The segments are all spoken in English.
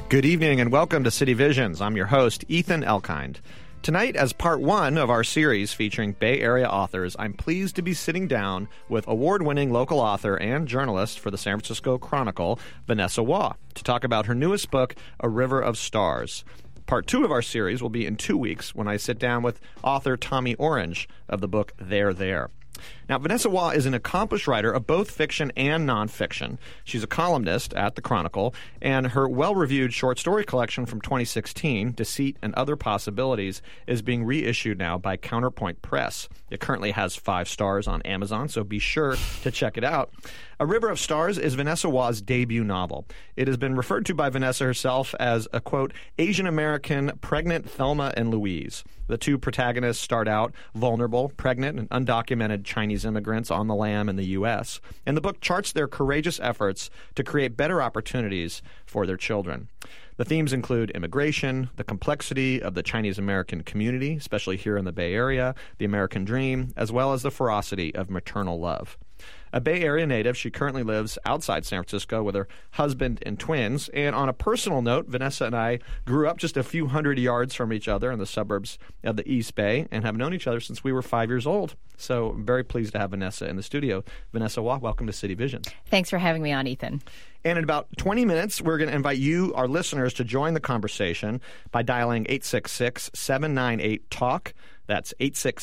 Good evening and welcome to City Visions. I'm your host, Ethan Elkind. Tonight, as part one of our series featuring Bay Area authors, I'm pleased to be sitting down with award-winning local author and journalist for the San Francisco Chronicle, Vanessa Waugh, to talk about her newest book, A River of Stars. Part two of our series will be in 2 weeks when I sit down with author Tommy Orange of the book They're There. Now, Vanessa Waugh is an accomplished writer of both fiction and nonfiction. She's a columnist at The Chronicle, and her well-reviewed short story collection from 2016, Deceit and Other Possibilities, is being reissued now by Counterpoint Press. It currently has 5 stars on Amazon, so be sure to check it out. A River of Stars is Vanessa Waugh's debut novel. It has been referred to by Vanessa herself as a, quote, Asian-American pregnant Thelma and Louise. The two protagonists start out vulnerable, pregnant, and undocumented Chinese immigrants on the lam in the U.S., and the book charts their courageous efforts to create better opportunities for their children. The themes include immigration, the complexity of the Chinese-American community, especially here in the Bay Area, the American dream, as well as the ferocity of maternal love. A Bay Area native, she currently lives outside San Francisco with her husband and twins. And on a personal note, Vanessa and I grew up just a few hundred yards from each other in the suburbs of the East Bay and have known each other since we were 5 years old. So I'm very pleased to have Vanessa in the studio. Vanessa Waugh, welcome to City Visions. Thanks for having me on, Ethan. And in about 20 minutes, we're going to invite you, our listeners, to join the conversation by dialing 866-798-TALK. That's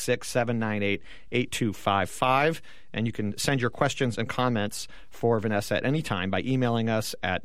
866-798-8255. And you can send your questions and comments for Vanessa at any time by emailing us at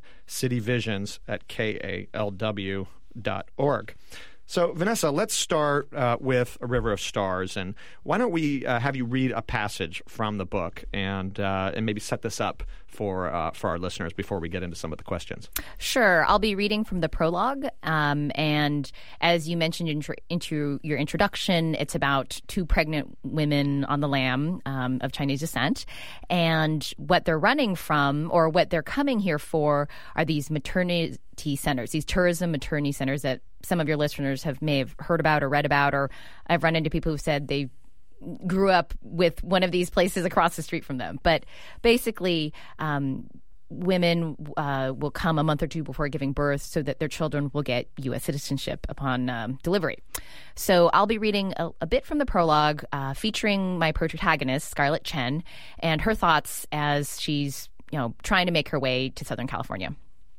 cityvisions@kalw.org. So, Vanessa, let's start with A River of Stars. And why don't we have you read a passage from the book and maybe set this up for our listeners before we get into some of the questions? Sure. I'll be reading from the prologue. And as you mentioned into your introduction, it's about 2 pregnant women on the lam of Chinese descent. And what they're running from, or what they're coming here for, are these maternity centers, these tourism maternity centers that some of your listeners may have heard about or read about, or I've run into people who've said they grew up with one of these places across the street from them. But basically, women will come a month or two before giving birth so that their children will get U.S. citizenship upon delivery. So I'll be reading a bit from the prologue featuring my protagonist, Scarlett Chen, and her thoughts as she's trying to make her way to Southern California.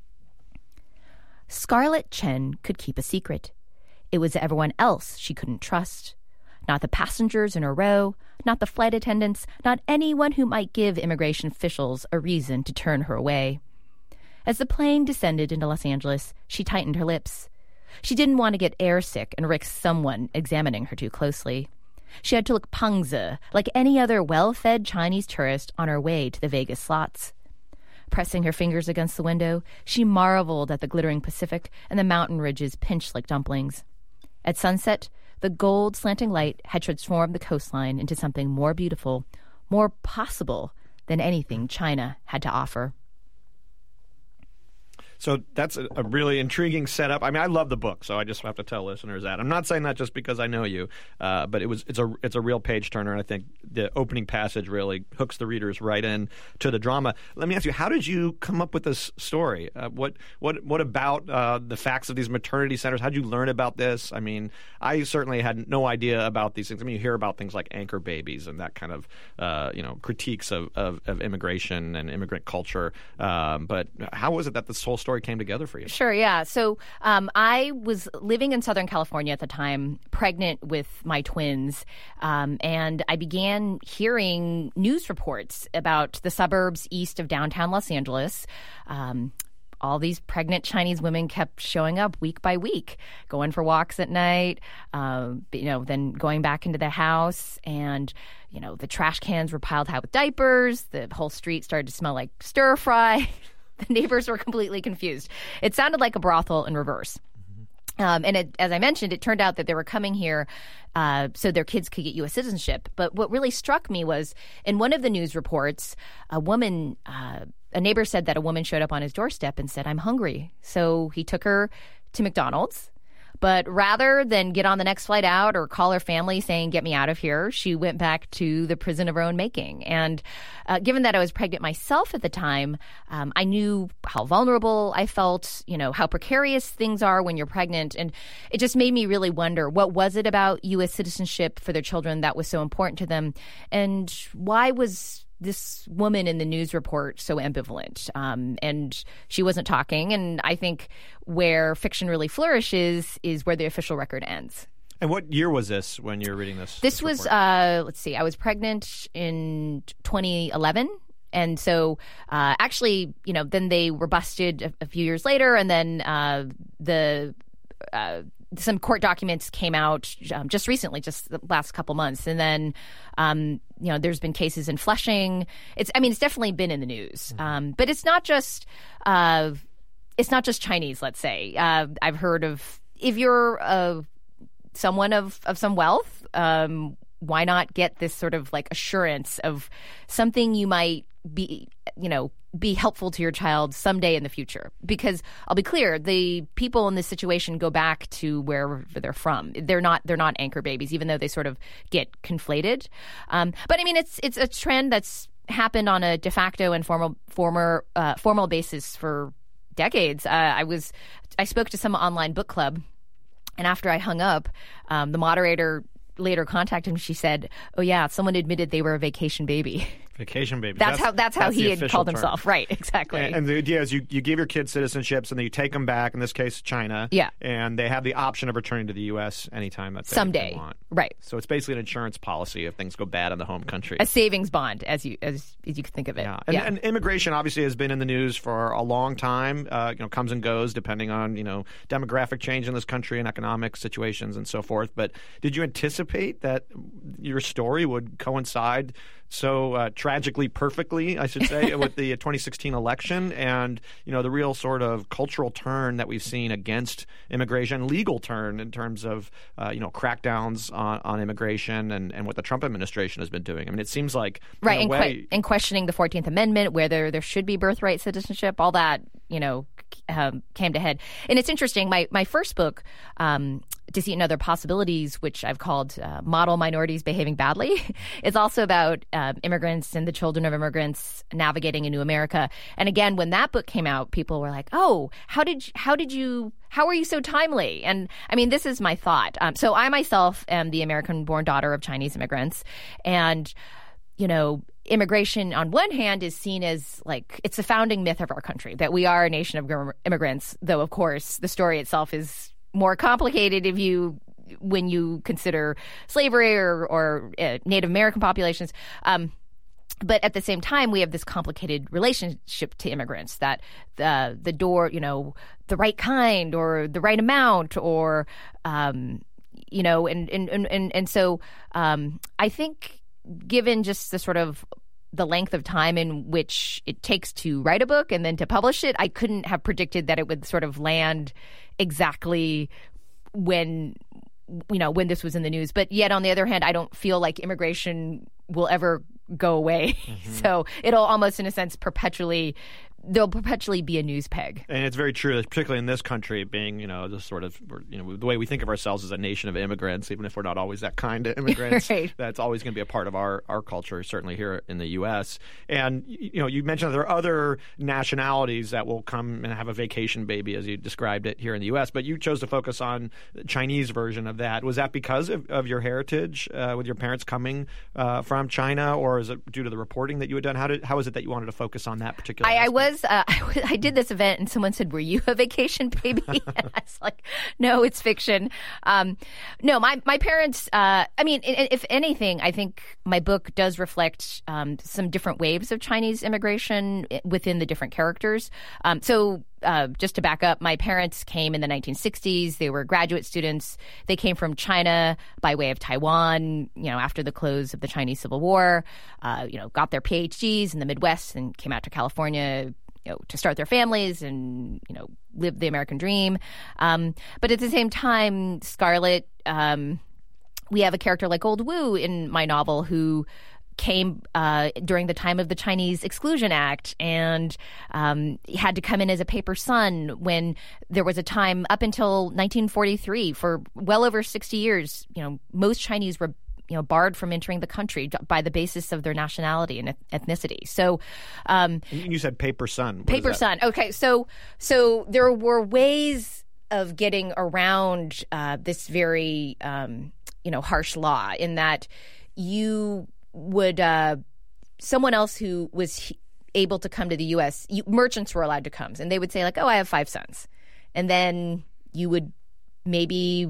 Scarlett Chen could keep a secret. It was everyone else she couldn't trust. Not the passengers in her row, not the flight attendants, not anyone who might give immigration officials a reason to turn her away. As the plane descended into Los Angeles, she tightened her lips. She didn't want to get airsick and risk someone examining her too closely. She had to look pengzi, like any other well-fed Chinese tourist on her way to the Vegas slots. Pressing her fingers against the window, she marveled at the glittering Pacific and the mountain ridges pinched like dumplings. At sunset, the gold slanting light had transformed the coastline into something more beautiful, more possible than anything China had to offer. So that's a really intriguing setup. I mean, I love the book, so I just have to tell listeners that. I'm not saying that just because I know you, but it's a real page turner, and I think the opening passage really hooks the readers right in to the drama. Let me ask you, how did you come up with this story? What about the facts of these maternity centers? How did you learn about this? I mean, I certainly had no idea about these things. I mean, you hear about things like anchor babies and that kind of critiques of immigration and immigrant culture, but how was it that this whole story came together for you? Sure, yeah. So I was living in Southern California at the time, pregnant with my twins, and I began hearing news reports about the suburbs east of downtown Los Angeles. All these pregnant Chinese women kept showing up week by week, going for walks at night, then going back into the house, and the trash cans were piled high with diapers. The whole street started to smell like stir fry. The neighbors were completely confused. It sounded like a brothel in reverse. As I mentioned, it turned out that they were coming here so their kids could get U.S. citizenship. But what really struck me was in one of the news reports, a neighbor said that a woman showed up on his doorstep and said, "I'm hungry." So he took her to McDonald's. But rather than get on the next flight out or call her family saying, get me out of here, she went back to the prison of her own making. And given that I was pregnant myself at the time, I knew how vulnerable I felt, how precarious things are when you're pregnant. And it just made me really wonder, what was it about U.S. citizenship for their children that was so important to them? And why was this woman in the news report so ambivalent? And she wasn't talking. And I think where fiction really flourishes is where the official record ends. And what year was this when you were reading this? This was, let's see, I was pregnant in 2011. And so actually, then they were busted a few years later. And then some court documents came out just recently, just the last couple months. And then, there's been cases in Flushing. It's definitely been in the news. But it's not just Chinese, let's say. I've heard of, if you're someone of some wealth, why not get this sort of like assurance of something you might be helpful to your child someday in the future? Because I'll be clear, the people in this situation go back to wherever they're from. They're not anchor babies, even though they sort of get conflated. But it's a trend that's happened on a de facto and formal basis for decades. I spoke to some online book club, and after I hung up, the moderator later contacted him. She said, "Oh yeah, someone admitted they were a vacation baby." Vacation baby. That's how he had called himself. Right, exactly. And the idea is you give your kids citizenships and then you take them back, in this case, China. Yeah. And they have the option of returning to the U.S. anytime that someday they want. Right. So it's basically an insurance policy if things go bad in the home country. A savings bond, as you could think of it. Yeah. And immigration obviously has been in the news for a long time. Comes and goes depending on demographic change in this country and economic situations and so forth. But did you anticipate that your story would coincide so tragically perfectly, I should say, with the 2016 election and, the real sort of cultural turn that we've seen against immigration, legal turn in terms of, crackdowns on immigration and what the Trump administration has been doing? I mean, it seems like, right, and questioning the 14th Amendment, whether there should be birthright citizenship, all that, came to head. And it's interesting, my first book, Deceit and Other Possibilities, which I've called Model Minorities Behaving Badly, is also about immigrants and the children of immigrants navigating a new America. And again, when that book came out, people were like, "Oh, how are you so timely?" And this is my thought. So I myself am the American-born daughter of Chinese immigrants, and immigration on one hand is seen as like it's a founding myth of our country that we are a nation of immigrants, though of course the story itself is more complicated when you consider slavery or Native American populations. But at the same time, we have this complicated relationship to immigrants that the door, the right kind or the right amount or, and so I think given just the sort of the length of time in which it takes to write a book and then to publish it, I couldn't have predicted that it would sort of land exactly when this was in the news. But yet, on the other hand, I don't feel like immigration will ever go away. Mm-hmm. So it'll almost, in a sense, there'll perpetually be a news peg. And it's very true, particularly in this country, being, just sort of, the way we think of ourselves as a nation of immigrants, even if we're not always that kind of immigrants, right. That's always going to be a part of our culture, certainly here in the U.S. And, you mentioned that there are other nationalities that will come and have a vacation baby, as you described it, here in the U.S., but you chose to focus on the Chinese version of that. Was that because of your heritage, with your parents coming from China, or is it due to the reporting that you had done? How is it that you wanted to focus on that particular aspect? I did this event and someone said, "Were you a vacation baby?" And I was like, "No, it's fiction." No, my parents, if anything, I think my book does reflect some different waves of Chinese immigration within the different characters. Just to back up, my parents came in the 1960s. They were graduate students. They came from China by way of Taiwan, after the close of the Chinese Civil War, got their PhDs in the Midwest and came out to California, to start their families and, live the American dream. But at the same time, Scarlett, we have a character like Old Wu in my novel who came during the time of the Chinese Exclusion Act and had to come in as a paper son when there was a time up until 1943 for well over 60 years, most Chinese were barred from entering the country by the basis of their nationality and ethnicity. So, you said paper son. Paper son. Okay, so there were ways of getting around this very harsh law in that you would someone else who was able to come to the U.S. Merchants were allowed to come, and they would say like, "Oh, I have 5 sons," and then you would maybe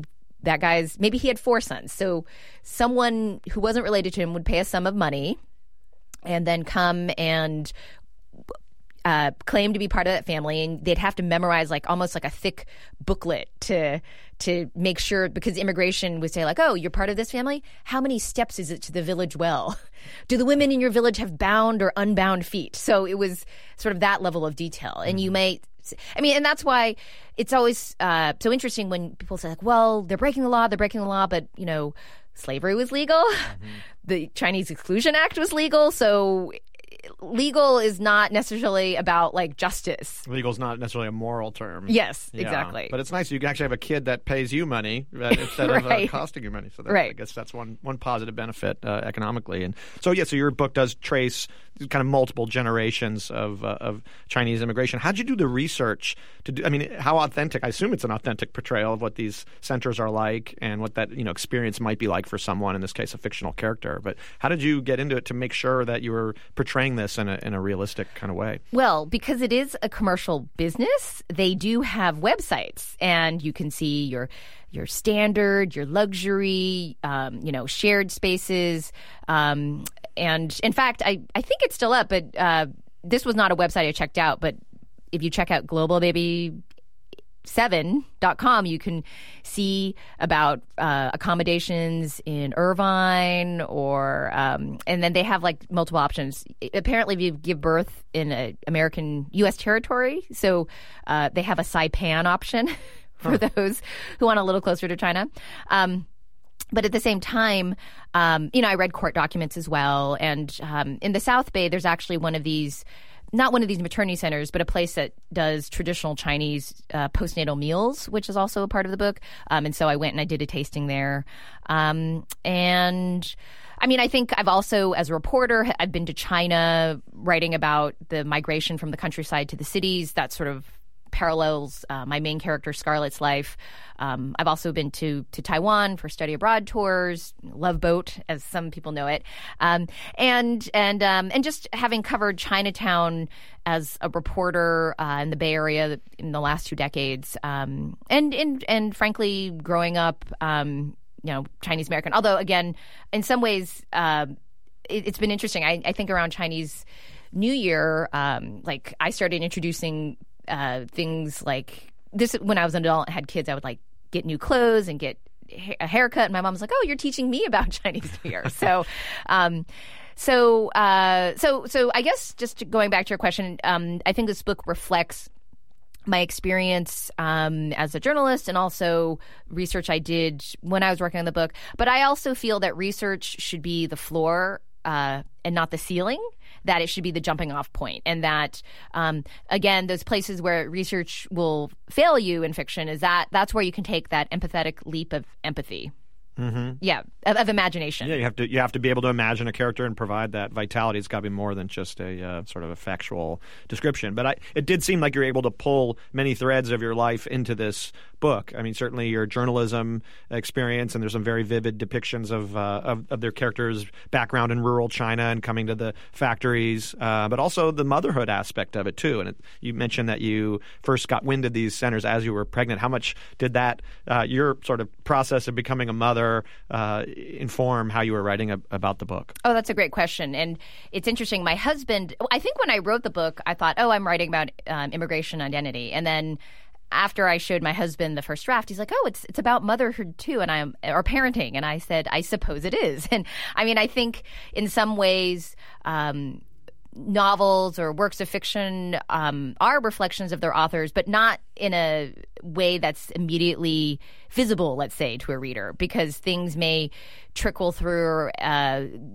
he had 4 sons. So someone who wasn't related to him would pay a sum of money and then come and claim to be part of that family, and they'd have to memorize almost like a thick booklet to make sure, because immigration would say like, oh, you're part of this family? How many steps is it to the village well? Do the women in your village have bound or unbound feet? So it was sort of that level of detail. And you may... and that's why it's always so interesting when people say, like, well, they're breaking the law, but, slavery was legal. Mm-hmm. The Chinese Exclusion Act was legal. So legal is not necessarily about, justice. Legal is not necessarily a moral term. Yes, yeah. Exactly. But it's nice you can actually have a kid that pays you money instead of costing you money. So I guess that's one positive benefit economically. And so your book does trace kind of multiple generations of Chinese immigration. How'd you do the research to do? I mean, how authentic? I assume it's an authentic portrayal of what these centers are like and what that experience might be like for someone. In this case, a fictional character. But how did you get into it to make sure that you were portraying this in a realistic kind of way? Well, because it is a commercial business, they do have websites, and you can see your standard, your luxury, shared spaces. And in fact, I think it's still up, but this was not a website I checked out. But if you check out globalbaby7.com, you can see about accommodations in Irvine or and then they have multiple options. Apparently, if you give birth in an American U.S. territory, so they have a Saipan option for those who want a little closer to China. But at the same time, I read court documents as well. And in the South Bay, there's actually not one of these maternity centers, but a place that does traditional Chinese postnatal meals, which is also a part of the book. And so I went and I did a tasting there. And I think I've also, as a reporter, I've been to China writing about the migration from the countryside to the cities. That sort of parallels my main character Scarlett's life. I've also been to Taiwan for study abroad tours, Love Boat, as some people know it, and just having covered Chinatown as a reporter in the Bay Area in the last 2 decades, and frankly, growing up, Chinese American. Although, again, in some ways, it's been interesting. I think around Chinese New Year, I started introducing things like this when I was an adult and had kids. I would get new clothes and get a haircut, and my mom was like, "Oh, you're teaching me about Chinese New Year." So I guess just going back to your question, I think this book reflects my experience as a journalist and also research I did when I was working on the book. But I also feel that research should be the floor and not the ceiling, that it should be the jumping off point. And that, again, those places where research will fail you in fiction is that's where you can take that empathetic leap of empathy. Mm-hmm. Yeah, of imagination. Yeah, you have to be able to imagine a character and provide that vitality. It's got to be more than just a sort of a factual description. But it did seem like you're able to pull many threads of your life into this book. I mean, certainly your journalism experience, and there's some very vivid depictions of their characters' background in rural China and coming to the factories, but also the motherhood aspect of it too. And you mentioned that you first got wind of these centers as you were pregnant. How much did that your sort of process of becoming a mother inform how you were writing about the book? Oh, that's a great question. And it's interesting. My husband, I think when I wrote the book, I thought, I'm writing about immigration identity. And then after I showed my husband the first draft, he's like, "Oh, it's about motherhood too, or parenting." And I said, "I suppose it is." And I think in some ways, novels or works of fiction are reflections of their authors, but not in a way that's immediately visible, let's say, to a reader, because things may trickle through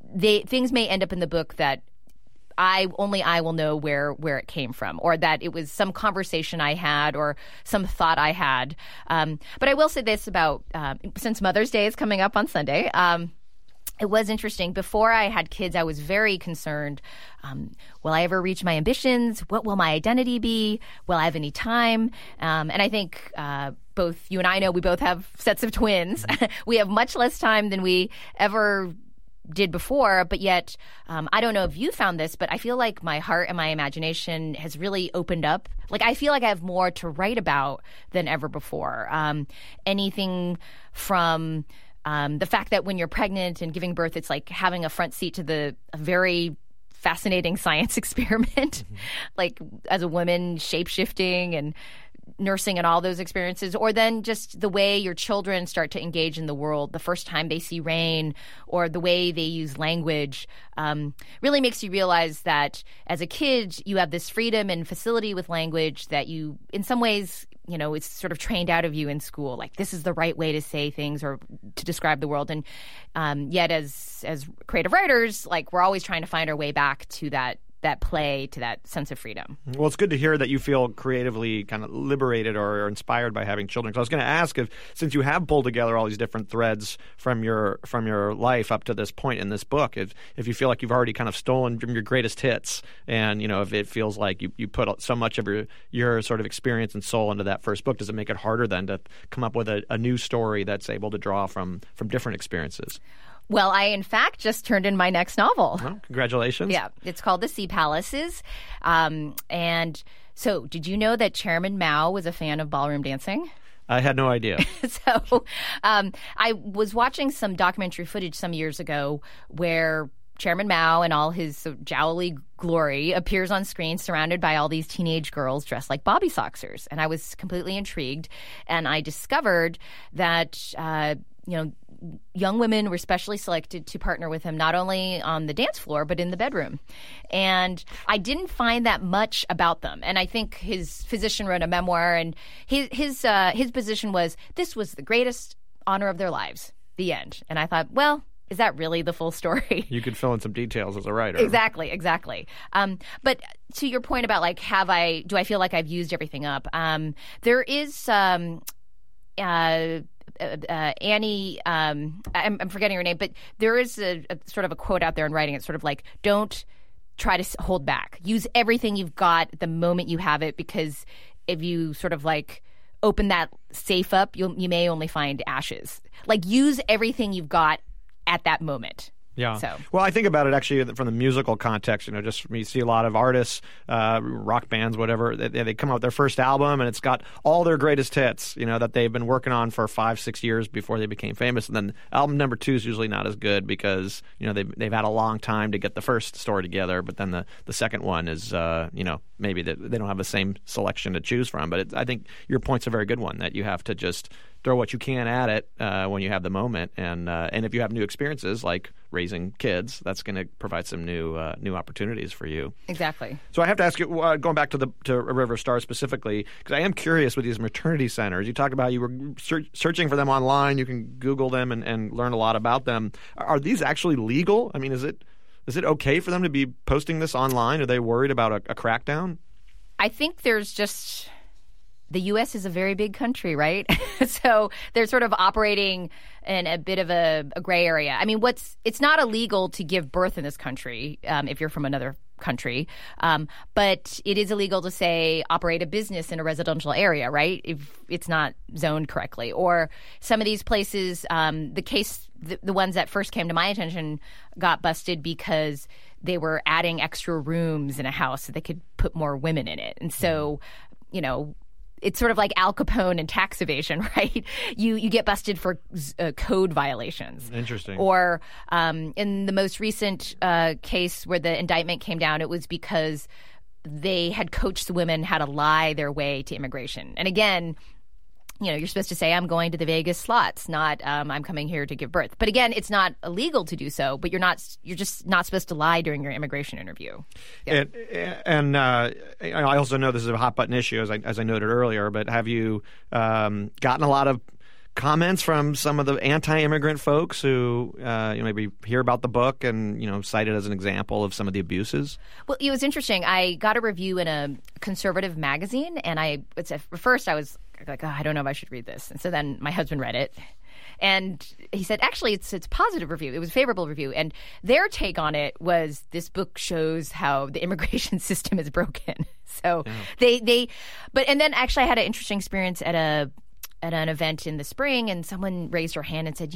things may end up in the book that I will know where it came from, or that it was some conversation I had or some thought I had. But I will say this about, since Mother's Day is coming up on Sunday, it was interesting. Before I had kids, I was very concerned. Will I ever reach my ambitions? What will my identity be? Will I have any time? And I think both you and I know we both have sets of twins. We have much less time than we ever did before, but yet I don't know if you found this, but I feel like my heart and my imagination has really opened up. Like I feel like I have more to write about than ever before. Anything from the fact that when you're pregnant and giving birth, it's like having a front seat to a very fascinating science experiment, like as a woman, shape-shifting and nursing and all those experiences, or then just the way your children start to engage in the world the first time they see rain, or the way they use language, really makes you realize that as a kid, you have this freedom and facility with language that you, in some ways, it's sort of trained out of you in school. Like this is the right way to say things or to describe the world. And yet as creative writers, like we're always trying to find our way back to that play, to that sense of freedom. Well, it's good to hear that you feel creatively kind of liberated or inspired by having children. So I was going to ask if, since you have pulled together all these different threads from your life up to this point in this book, if you feel like you've already kind of stolen from your greatest hits, and if it feels like you put so much of your sort of experience and soul into that first book, does it make it harder then to come up with a new story that's able to draw from different experiences? Well, I, in fact, just turned in my next novel. Oh, congratulations. Yeah. It's called The Sea Palaces. And so did you know that Chairman Mao was a fan of ballroom dancing? I had no idea. So I was watching some documentary footage some years ago where Chairman Mao in all his jowly glory appears on screen surrounded by all these teenage girls dressed like bobby soxers. And I was completely intrigued. And I discovered that, young women were specially selected to partner with him not only on the dance floor but in the bedroom. And I didn't find that much about them. And I think his physician wrote a memoir, and his position was this was the greatest honor of their lives, the end. And I thought, well, is that really the full story? You could fill in some details as a writer. Exactly. But to your point about like, do I feel like I've used everything up? There is Annie, I'm forgetting her name, but there is a sort of a quote out there in writing. It's sort of like, don't try to hold back. Use everything you've got the moment you have it, because if you sort of like open that safe up, you may only find ashes. Like use everything you've got at that moment. Yeah. So. Well, I think about it actually from the musical context. Just you see a lot of artists, rock bands, whatever. They come out with their first album, and it's got all their greatest hits, that they've been working on for 5-6 years before they became famous. And then album number 2 is usually not as good because they've had a long time to get the first story together. But then the second one is maybe they don't have the same selection to choose from. But I think your point's a very good one, that you have to just throw what you can at it when you have the moment, and if you have new experiences like raising kids, that's going to provide some new opportunities for you. Exactly. So I have to ask you, going back to A River of Stars specifically, because I am curious with these maternity centers. You talked about you were searching for them online. You can Google them and learn a lot about them. Are these actually legal? I mean, is it okay for them to be posting this online? Are they worried about a crackdown? I think there's just... The U.S. is a very big country, right? So they're sort of operating in a bit of a gray area. I mean, it's not illegal to give birth in this country if you're from another country, but it is illegal to, say, operate a business in a residential area, right? If it's not zoned correctly. Or some of these places, the ones that first came to my attention got busted because they were adding extra rooms in a house so they could put more women in it. And so, it's sort of like Al Capone and tax evasion, right? You get busted for code violations. Interesting. Or in the most recent case where the indictment came down, it was because they had coached the women how to lie their way to immigration. And again, you're supposed to say, I'm going to the Vegas slots, not I'm coming here to give birth. But again, it's not illegal to do so, but you're just not supposed to lie during your immigration interview. Yeah. And I also know this is a hot button issue, as I noted earlier, but have you gotten a lot of comments from some of the anti-immigrant folks who maybe hear about the book and cite it as an example of some of the abuses? Well, it was interesting. I got a review in a conservative magazine, and at first I was like, I don't know if I should read this. And so then my husband read it. And he said, actually, it's a positive review. It was a favorable review. And their take on it was, this book shows how the immigration system is broken. So and then actually I had an interesting experience at an event in the spring, and someone raised her hand and said,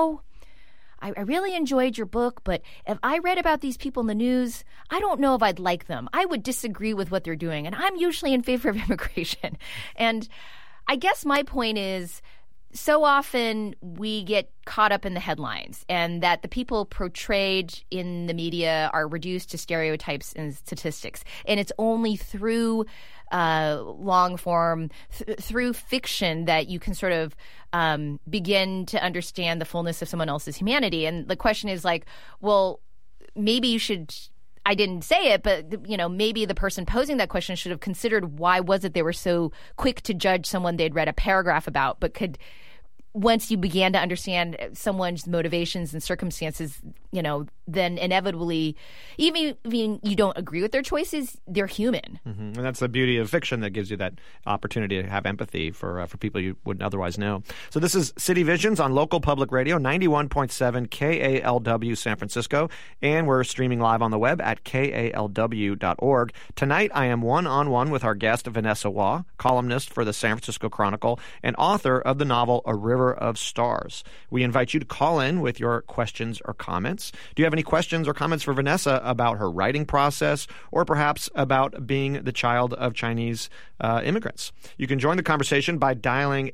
I really enjoyed your book, but if I read about these people in the news, I don't know if I'd like them. I would disagree with what they're doing. And I'm usually in favor of immigration. And I guess my point is, so often we get caught up in the headlines, and that the people portrayed in the media are reduced to stereotypes and statistics. And it's only through long form, through fiction, that you can sort of begin to understand the fullness of someone else's humanity. And the question is like, well, maybe you should – I didn't say it, but maybe the person posing that question should have considered why was it they were so quick to judge someone they'd read a paragraph about, but could – once you began to understand someone's motivations and circumstances, then inevitably, even if you don't agree with their choices, they're human. Mm-hmm. And that's the beauty of fiction, that gives you that opportunity to have empathy for people you wouldn't otherwise know. So this is City Visions on local public radio, 91.7 KALW San Francisco, and we're streaming live on the web at KALW.org. Tonight, I am one-on-one with our guest, Vanessa Waugh, columnist for the San Francisco Chronicle and author of the novel A River of Stars. We invite you to call in with your questions or comments. Do you have any questions or comments for Vanessa about her writing process, or perhaps about being the child of Chinese immigrants? You can join the conversation by dialing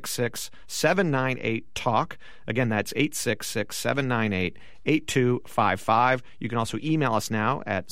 866-798-TALK. Again, that's 866-798-8255. You can also email us now at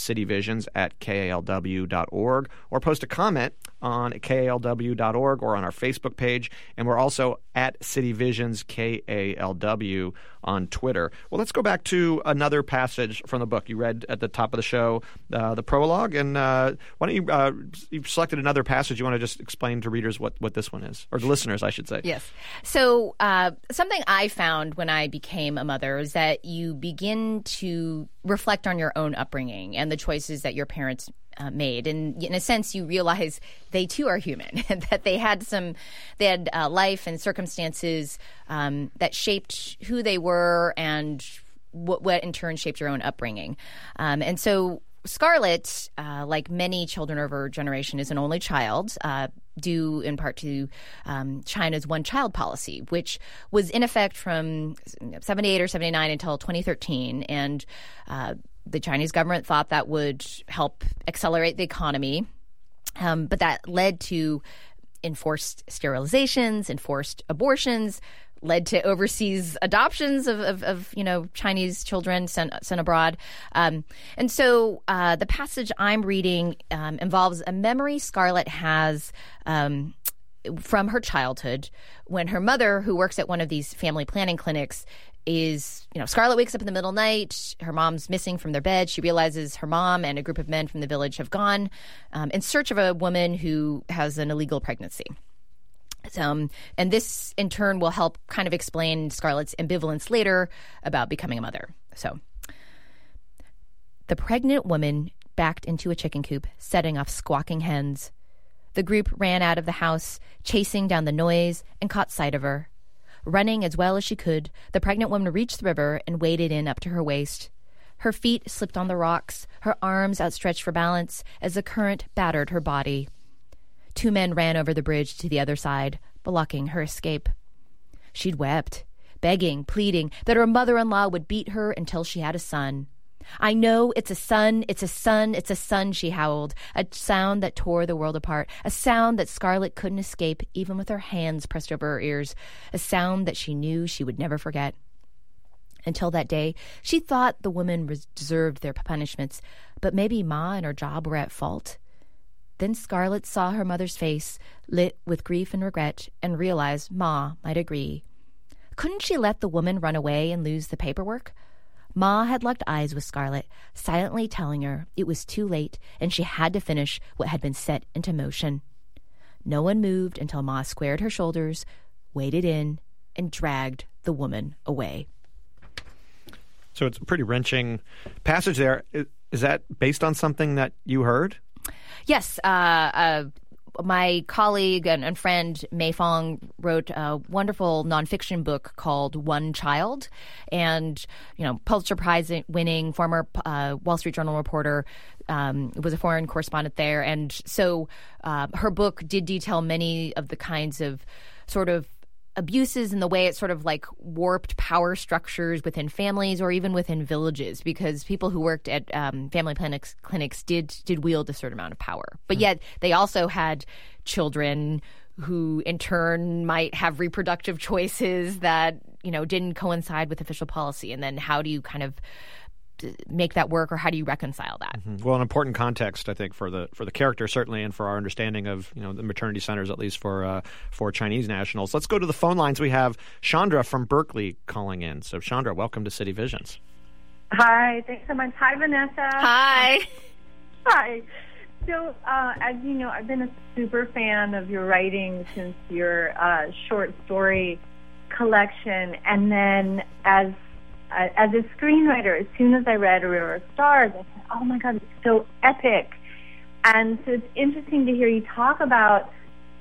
cityvisions@kalw.org, or post a comment on kalw.org or on our Facebook page. And we're also at Cityvisions KALW on Twitter. Well, let's go back to another passage from the book. You read at the top of the show the prologue, and why don't you've selected another passage. You want to just explain to readers what this one is, or the listeners, I should say. Yes. So something I found when I became a mother is that you begin to reflect on your own upbringing and the choices that your parents made. And in a sense, you realize they too are human, and that they had life and circumstances that shaped who they were, and what in turn shaped your own upbringing. And so Scarlett, like many children of her generation, is an only child, due in part to China's one-child policy, which was in effect from 78 or 79 until 2013. And the Chinese government thought that would help accelerate the economy, but that led to enforced sterilizations, enforced abortions, led to overseas adoptions of Chinese children sent abroad. And so the passage I'm reading involves a memory Scarlett has from her childhood, when her mother, who works at one of these family planning clinics, Scarlett wakes up in the middle of the night. Her mom's missing from their bed. She realizes her mom and a group of men from the village have gone in search of a woman who has an illegal pregnancy. And this, in turn, will help kind of explain Scarlett's ambivalence later about becoming a mother. So, the pregnant woman backed into a chicken coop, setting off squawking hens. The group ran out of the house, chasing down the noise, and caught sight of her. Running as well as she could, the pregnant woman reached the river and waded in up to her waist. Her feet slipped on the rocks, her arms outstretched for balance as the current battered her body. 2 men ran over the bridge to the other side, blocking her escape. She'd wept, begging, pleading that her mother-in-law would beat her until she had a son. "I know, it's a son, it's a son, it's a son," she howled, a sound that tore the world apart, a sound that Scarlett couldn't escape even with her hands pressed over her ears, a sound that she knew she would never forget. Until that day, she thought the women deserved their punishments, but maybe Ma and her job were at fault. Then Scarlett saw her mother's face, lit with grief and regret, and realized Ma might agree. Couldn't she let the woman run away and lose the paperwork? Ma had locked eyes with Scarlett, silently telling her it was too late and she had to finish what had been set into motion. No one moved until Ma squared her shoulders, waded in, and dragged the woman away. So it's a pretty wrenching passage there. Is that based on something that you heard? Yes. My colleague and friend Mei Fong wrote a wonderful nonfiction book called One Child, and Pulitzer Prize winning former Wall Street Journal reporter, was a foreign correspondent there, and so her book did detail many of the kinds of sort of abuses and the way it sort of like warped power structures within families or even within villages, because people who worked at family clinics did wield a certain amount of power. But yet they also had children who in turn might have reproductive choices that, didn't coincide with official policy. And then how do you kind of make that work, or how do you reconcile that? Mm-hmm. Well, an important context, I think, for the character certainly, and for our understanding of the maternity centers, at least for Chinese nationals. Let's go to the phone lines. We have Chandra from Berkeley calling in. So, Chandra, welcome to City Visions. Hi, thanks so much. Hi, Vanessa. Hi. Hi. So, as you know, I've been a super fan of your writing since your short story collection, and then as a screenwriter, as soon as I read A River of Stars, I said, oh my God, it's so epic. And so it's interesting to hear you talk about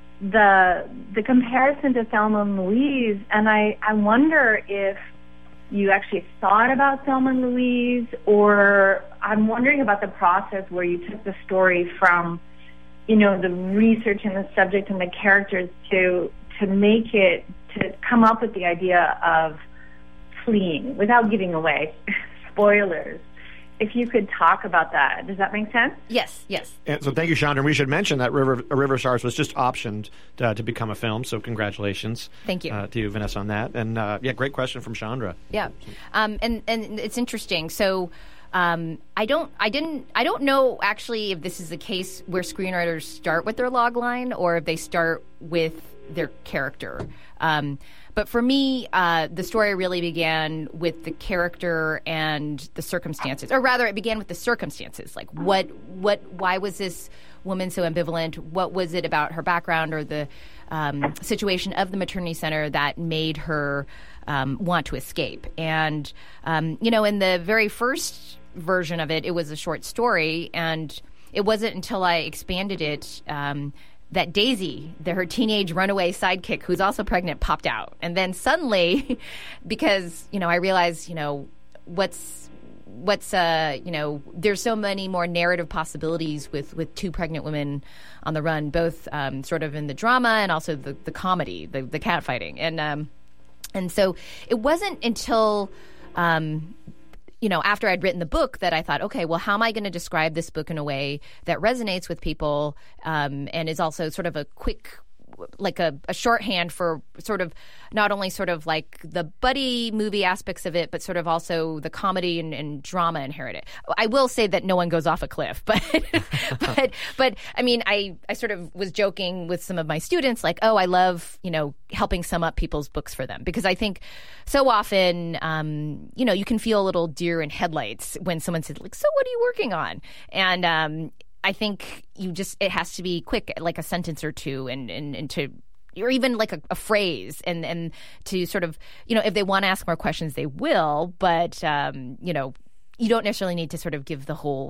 the comparison to Thelma and Louise, and I wonder if you actually thought about Thelma and Louise, or I'm wondering about the process where you took the story from, the research and the subject and the characters to make it, to come up with the idea of fleeing without giving away spoilers. If you could talk about that. Does that make sense? Yes. And so thank you, Chandra. We should mention that A River of Stars was just optioned to become a film, so congratulations. Thank you. To you, Vanessa, on that. And great question from Chandra. Yeah. And it's interesting. So I don't know actually if this is a case where screenwriters start with their log line or if they start with their character. But for me, the story really began with the character and the circumstances, or rather, it began with the circumstances. Like, why was this woman so ambivalent? What was it about her background or the situation of the maternity center that made her want to escape? And in the very first version of it, it was a short story, and it wasn't until I expanded it that Daisy, her teenage runaway sidekick, who's also pregnant, popped out. And then suddenly, because, I realized, there's so many more narrative possibilities with two pregnant women on the run, both sort of in the drama and also the comedy, the catfighting. And so it wasn't until after I'd written the book that I thought, okay, well, how am I going to describe this book in a way that resonates with people and is also sort of a quick, like a shorthand for sort of not only sort of like the buddy movie aspects of it, but sort of also the comedy and drama inherited. I will say that no one goes off a cliff, but I mean, I sort of was joking with some of my students, like, oh, I love, helping sum up people's books for them, because I think so often, you can feel a little deer in headlights when someone says, like, so what are you working on? And I think it has to be quick, like a sentence or two, and to, or even like a phrase, and to sort of, if they want to ask more questions, they will, but, you don't necessarily need to sort of give the whole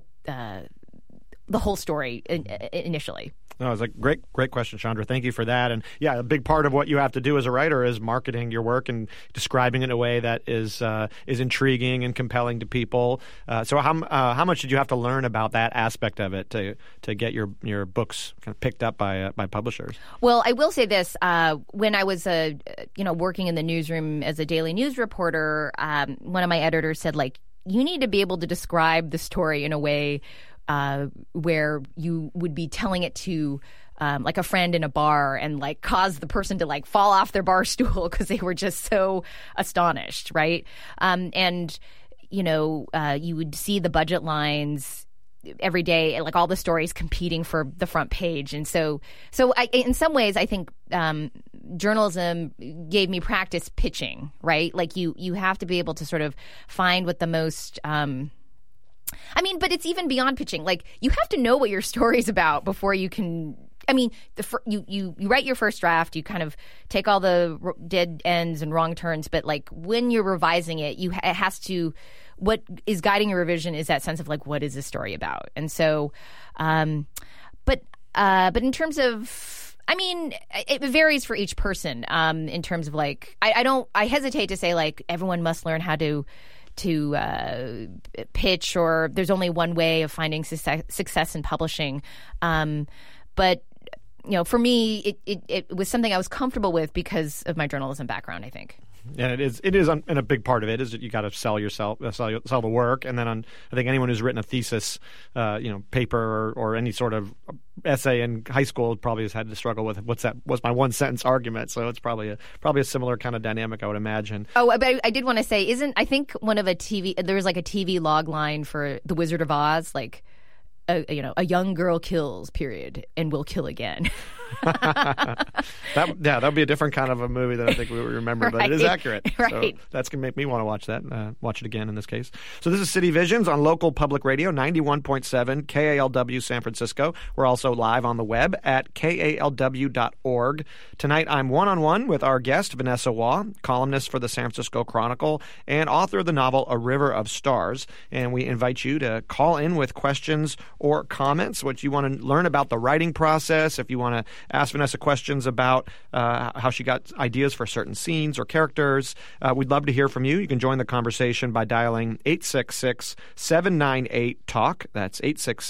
story initially. No, it's a great question, Chandra. Thank you for that. And yeah, a big part of what you have to do as a writer is marketing your work and describing it in a way that is intriguing and compelling to people. So how much did you have to learn about that aspect of it to get your books kind of picked up by publishers? Well, I will say this: when I was working in the newsroom as a daily news reporter, one of my editors said, like, you need to be able to describe the story in a way where you would be telling it to like a friend in a bar and like cause the person to like fall off their bar stool because they were just so astonished, right? And you would see the budget lines every day, like all the stories competing for the front page. And so in some ways, I think journalism gave me practice pitching, right? Like you have to be able to sort of find what the most but it's even beyond pitching. Like, you have to know what your story's about before you can I mean, you write your first draft, you kind of take all the dead ends and wrong turns, but like when you're revising it, it has to. What is guiding your revision is that sense of like, what is this story about? And so, but in terms of, I mean, it varies for each person. In terms of like, I hesitate to say like everyone must learn how to pitch, or there's only one way of finding success in publishing. But for me, it was something I was comfortable with because of my journalism background, I think. Yeah, it is, and a big part of it is that you got to sell yourself, sell the work, and then I think anyone who's written a thesis, paper or any sort of essay in high school probably has had to struggle with what's my one sentence argument. So it's probably a similar kind of dynamic, I would imagine. Oh, but I did want to say, I think one of there was like a TV log line for The Wizard of Oz, like. A young girl kills, period, and will kill again. That'd be a different kind of a movie that I think we would remember, right. But it is accurate. Right. So that's going to make me want to watch that, watch it again in this case. So this is City Visions on local public radio, 91.7 KALW San Francisco. We're also live on the web at KALW.org. Tonight I'm one-on-one with our guest, Vanessa Waugh, columnist for the San Francisco Chronicle and author of the novel A River of Stars. And we invite you to call in with questions or comments, what you want to learn about the writing process, if you want to ask Vanessa questions about how she got ideas for certain scenes or characters. We'd love to hear from you. You can join the conversation by dialing 866-798-TALK. That's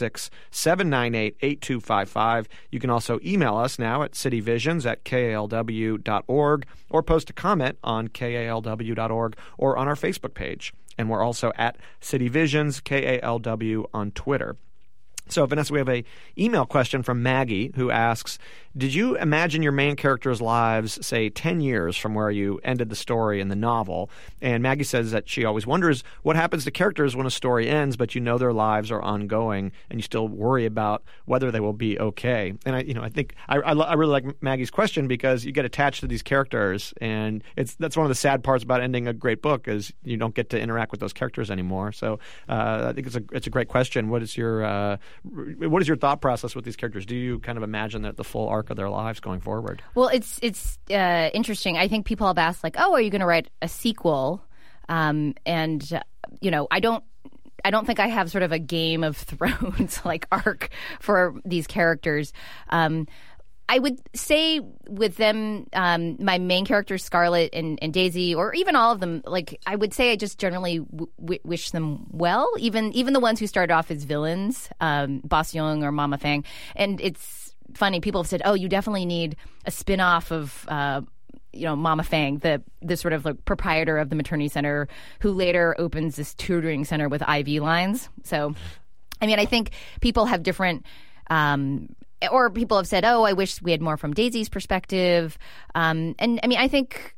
866-798-8255. You can also email us now at cityvisions@kalw.org or post a comment on kalw.org or on our Facebook page. And we're also at City Visions, KALW on Twitter. So, Vanessa, we have an email question from Maggie who asks, did you imagine your main characters' lives, say, 10 years from where you ended the story in the novel? And Maggie says that she always wonders what happens to characters when a story ends, but you know their lives are ongoing and you still worry about whether they will be okay. And I think I really like Maggie's question because you get attached to these characters, and that's one of the sad parts about ending a great book is you don't get to interact with those characters anymore. So I think it's a great question. What is your thought process with these characters? Do you kind of imagine that the full arc of their lives going forward? Well, it's interesting. I think people have asked, like, oh, are you going to write a sequel? I don't think I have sort of a Game of Thrones like arc for these characters. I would say with them, my main characters, Scarlet and Daisy, or even all of them, like I would say I just generally wish them well, even the ones who started off as villains, Boss Young or Mama Fang. And it's funny, people have said, oh, you definitely need a spin-off of Mama Fang, the sort of like proprietor of the maternity center who later opens this tutoring center with IV lines. So, I mean, I think people have different or people have said, oh, I wish we had more from Daisy's perspective. And I mean, I think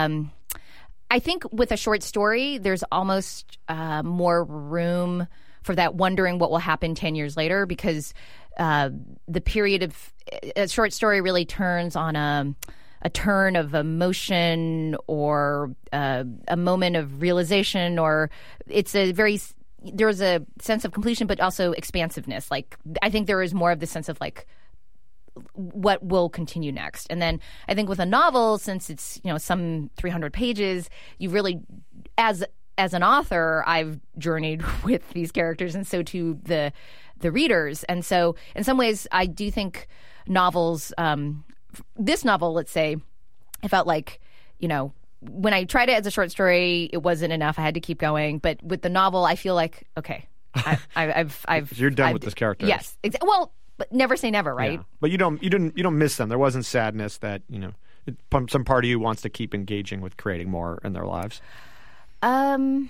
with a short story, there's almost more room for that wondering what will happen 10 years later, because the period of a short story really turns on a turn of emotion or a moment of realization, or there's a sense of completion, but also expansiveness. Like, I think there is more of the sense of like what will continue next. And then I think with a novel, since it's, some 300 pages, you really, as an author, I've journeyed with these characters, and so too the readers. And so in some ways, I do think novels, this novel, let's say, I felt like, when I tried it as a short story, it wasn't enough. I had to keep going. But with the novel, I feel like, okay, I've you're done with this character. Yes. Well, but never say never, right? Yeah. But you don't miss them. There wasn't sadness that, some part of you wants to keep engaging with creating more in their lives. I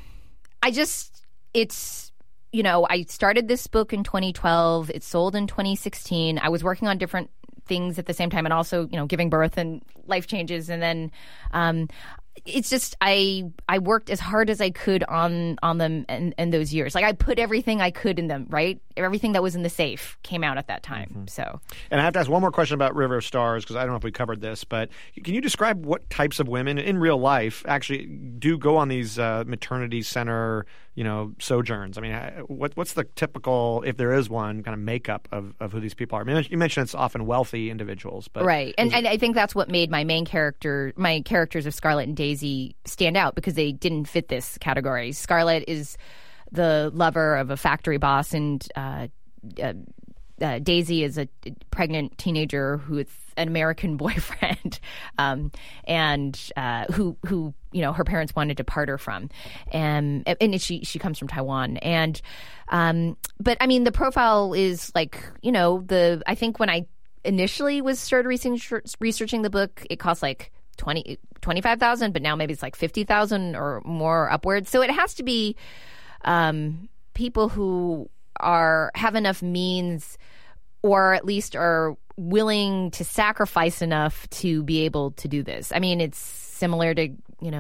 started this book in 2012. It sold in 2016. I was working on different things at the same time, and also, giving birth and life changes. And then it's just I worked as hard as I could on them in those years. Like, I put everything I could in them, right? Everything that was in the safe came out at that time. Mm-hmm. So, and I have to ask one more question about River of Stars, because I don't know if we covered this, but can you describe what types of women in real life actually do go on these maternity center, sojourns? I mean, what's the typical, if there is one, kind of makeup of who these people are? I mean, you mentioned it's often wealthy individuals, but right, and I think that's what made my characters of Scarlett and Daisy stand out, because they didn't fit this category. Scarlett is the lover of a factory boss, and Daisy is a pregnant teenager with an American boyfriend, and who her parents wanted to part her from, and she comes from Taiwan, and but I mean the profile is like I think when I initially started researching the book, it cost like $25,000, but now maybe it's like $50,000 or more upwards. So it has to be people who have enough means, or at least are willing to sacrifice enough to be able to do this. I mean, it's similar to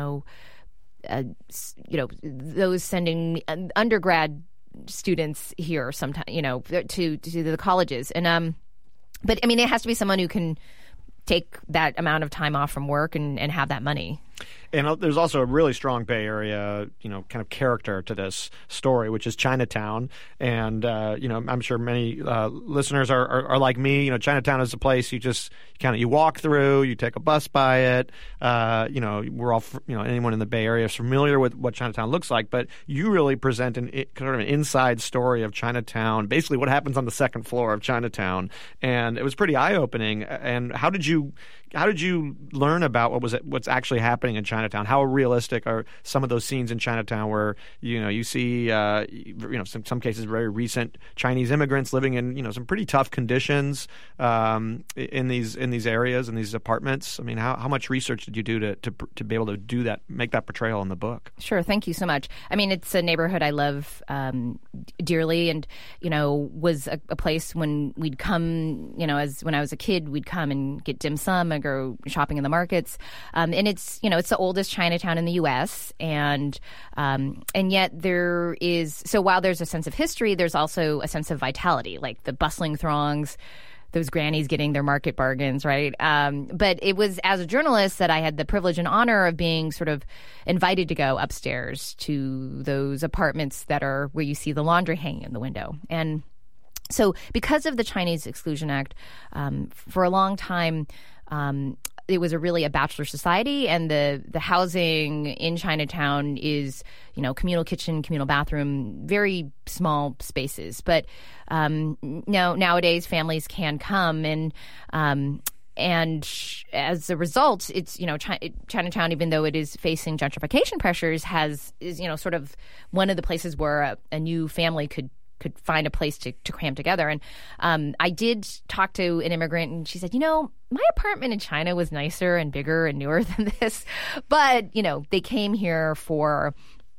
those sending undergrad students here sometimes, to the colleges, and but I mean, it has to be someone who can take that amount of time off from work and have that money. And there's also a really strong Bay Area, kind of character to this story, which is Chinatown. And, I'm sure many listeners are like me. Chinatown is a place you walk through, you take a bus by it. We're all, anyone in the Bay Area is familiar with what Chinatown looks like. But you really present kind of an inside story of Chinatown, basically what happens on the second floor of Chinatown. And it was pretty eye-opening. And how did you learn about what's actually happening in Chinatown? How realistic are some of those scenes in Chinatown where you see some cases very recent Chinese immigrants living in some pretty tough conditions in these areas, in these apartments? I mean, how much research did you do to be able to do that, make that portrayal in the book? Sure, thank you so much. I mean, it's a neighborhood I love dearly, and was a place when we'd come, when I was a kid, we'd come and get dim sum and go shopping in the markets, and it's it's the oldest Chinatown in the U.S. and yet there is, so while there's a sense of history, there's also a sense of vitality, like the bustling throngs, those grannies getting their market bargains, right? But it was as a journalist that I had the privilege and honor of being sort of invited to go upstairs to those apartments that are where you see the laundry hanging in the window. And so because of the Chinese Exclusion Act, for a long time, it was really a bachelor society, and the housing in Chinatown is, communal kitchen, communal bathroom, very small spaces. But nowadays families can come, and as a result, it's Chinatown, even though it is facing gentrification pressures, is sort of one of the places where a new family could find a place to cram together. And I did talk to an immigrant, and she said, my apartment in China was nicer and bigger and newer than this. But, they came here for